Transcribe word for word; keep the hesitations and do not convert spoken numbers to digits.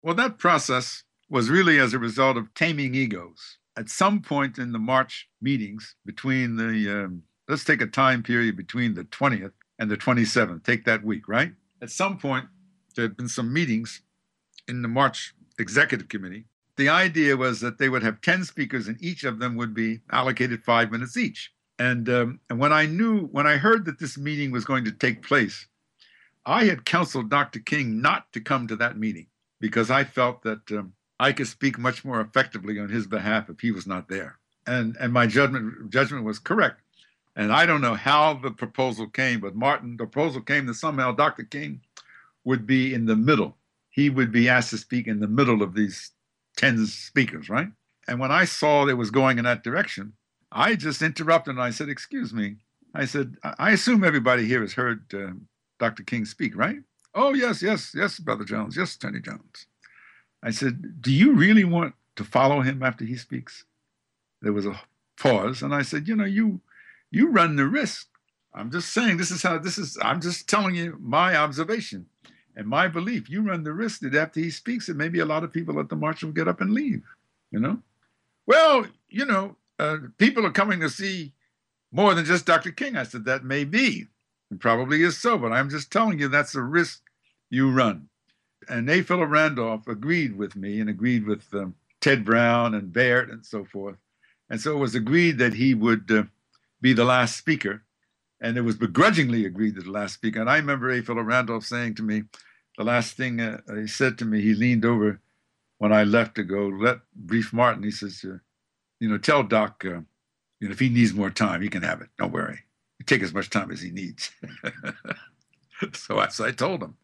Well, that process was really as a result of taming egos. At some point in the March meetings between the, um, let's take a time period between the twentieth and the twenty-seventh, take that week, right? At some point, there had been some meetings in the March Executive Committee. The idea was that they would have ten speakers and each of them would be allocated five minutes each. And, um, and when I knew, when I heard that this meeting was going to take place, I had counseled Doctor King not to come to that meeting because I felt that um, I could speak much more effectively on his behalf if he was not there. And, and my judgment, judgment was correct. And I don't know how the proposal came, but Martin, the proposal came that somehow Doctor King would be in the middle. He would be asked to speak in the middle of these ten speakers, right? And when I saw it was going in that direction, I just interrupted and I said, excuse me. I said, I assume everybody here has heard uh, Doctor King speak, right? Oh, yes, yes, yes, Brother Jones. Yes, Attorney Jones. I said, do you really want to follow him after he speaks? There was a pause, and I said, you know, you you run the risk. I'm just saying, this is how, this is, I'm just telling you my observation and my belief. You run the risk that after he speaks, that maybe a lot of people at the march will get up and leave, you know? Well, you know, uh, people are coming to see more than just Doctor King. I said, that may be. It probably is so, but I'm just telling you that's a risk you run. And A. Philip Randolph agreed with me and agreed with um, Ted Brown and Baird and so forth. And so it was agreed that he would uh, be the last speaker. And it was begrudgingly agreed that the last speaker. And I remember A. Philip Randolph saying to me, the last thing uh, he said to me, he leaned over when I left to go let brief Martin. He says, uh, you know, tell Doc, uh, you know, if he needs more time, he can have it. Don't worry. Take as much time as he needs. so, I, so I told him.